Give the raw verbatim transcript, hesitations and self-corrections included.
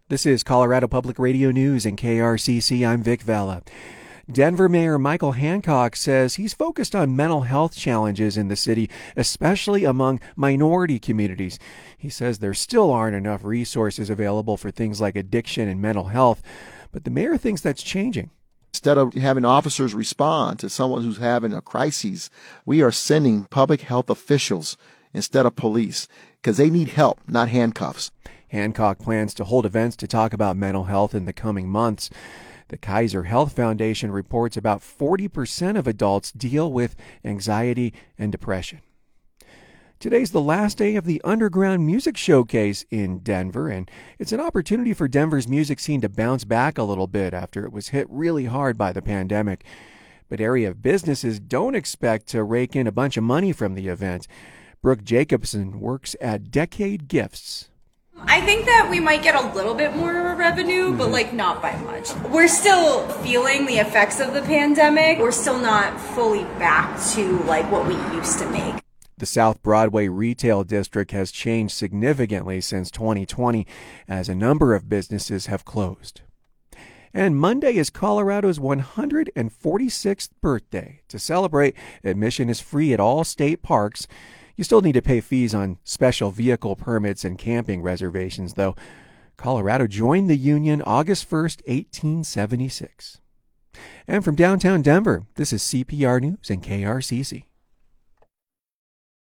This is Colorado Public Radio News and K R C C. I'm Vic Vela. Denver Mayor Michael Hancock says he's focused on mental health challenges in the city, especially among minority communities. He says there still aren't enough resources available for things like addiction and mental health, but the mayor thinks that's changing. Instead of having officers respond to someone who's having a crisis, we are sending public health officials instead of police because they need help, not handcuffs. Hancock plans to hold events to talk about mental health in the coming months. The Kaiser Health Foundation reports about forty percent of adults deal with anxiety and depression. Today's the last day of the Underground Music Showcase in Denver, and it's an opportunity for Denver's music scene to bounce back a little bit after it was hit really hard by the pandemic. But area businesses don't expect to rake in a bunch of money from the event. Brooke Jacobson works at Decade Gifts. I think that we might get a little bit more revenue, but like not by much. We're still feeling the effects of the pandemic. We're still not fully back to like what we used to make. The South Broadway retail district has changed significantly since twenty twenty, as a number of businesses have closed. And Monday is Colorado's one hundred forty-sixth birthday. To celebrate, admission is free at all state parks. You still need to pay fees on special vehicle permits and camping reservations, though. Colorado joined the Union August first, eighteen seventy-six. And from downtown Denver, this is C P R News and K R C C.